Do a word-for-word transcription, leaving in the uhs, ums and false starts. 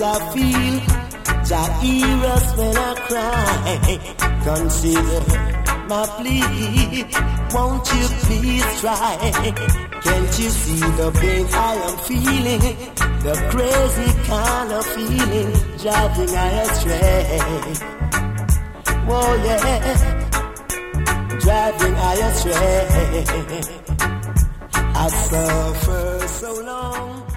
I feel. Jah hear us when I cry. Consider my plea. Won't you please try? Can't you see the pain I am feeling? The crazy kind of feeling driving I astray. Oh yeah, driving I astray. I suffer so long.